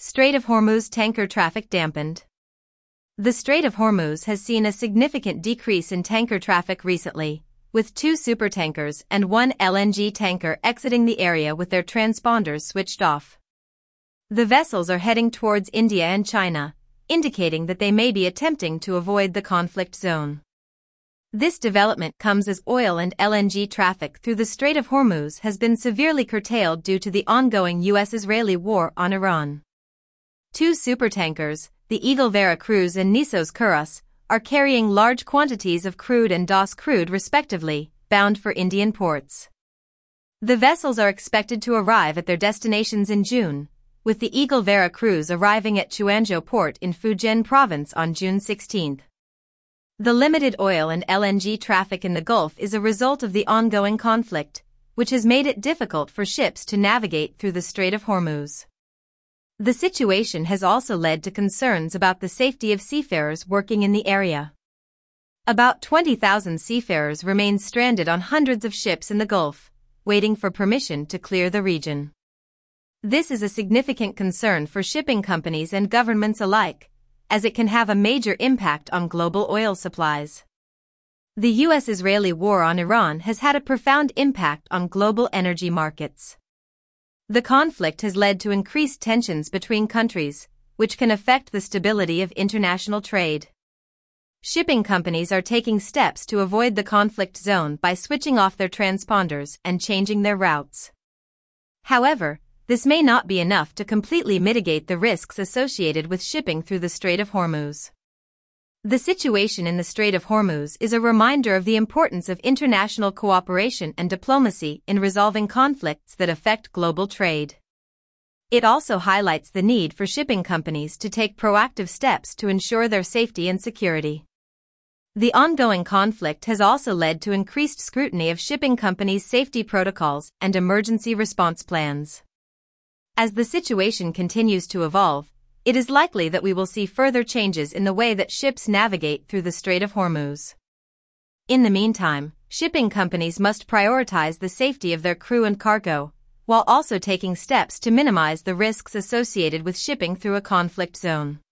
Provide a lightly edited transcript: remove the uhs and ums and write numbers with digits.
Strait of Hormuz tanker traffic dampened. The Strait of Hormuz has seen a significant decrease in tanker traffic recently, with 2 supertankers and 1 LNG tanker exiting the area with their transponders switched off. The vessels are heading towards India and China, indicating that they may be attempting to avoid the conflict zone. This development comes as oil and LNG traffic through the Strait of Hormuz has been severely curtailed due to the ongoing U.S.-Israeli war on Iran. 2 supertankers, the Eagle Vera Cruz and Nissos Kouros, are carrying large quantities of crude and DOS crude respectively, bound for Indian ports. The vessels are expected to arrive at their destinations in June, with the Eagle Vera Cruz arriving at Chuanzhou port in Fujian province on June 16. The limited oil and LNG traffic in the Gulf is a result of the ongoing conflict, which has made it difficult for ships to navigate through the Strait of Hormuz. The situation has also led to concerns about the safety of seafarers working in the area. About 20,000 seafarers remain stranded on hundreds of ships in the Gulf, waiting for permission to clear the region. This is a significant concern for shipping companies and governments alike, as it can have a major impact on global oil supplies. The U.S.-Israeli war on Iran has had a profound impact on global energy markets. The conflict has led to increased tensions between countries, which can affect the stability of international trade. Shipping companies are taking steps to avoid the conflict zone by switching off their transponders and changing their routes. However, this may not be enough to completely mitigate the risks associated with shipping through the Strait of Hormuz. The situation in the Strait of Hormuz is a reminder of the importance of international cooperation and diplomacy in resolving conflicts that affect global trade. It also highlights the need for shipping companies to take proactive steps to ensure their safety and security. The ongoing conflict has also led to increased scrutiny of shipping companies' safety protocols and emergency response plans. As the situation continues to evolve, it is likely that we will see further changes in the way that ships navigate through the Strait of Hormuz. In the meantime, shipping companies must prioritize the safety of their crew and cargo, while also taking steps to minimize the risks associated with shipping through a conflict zone.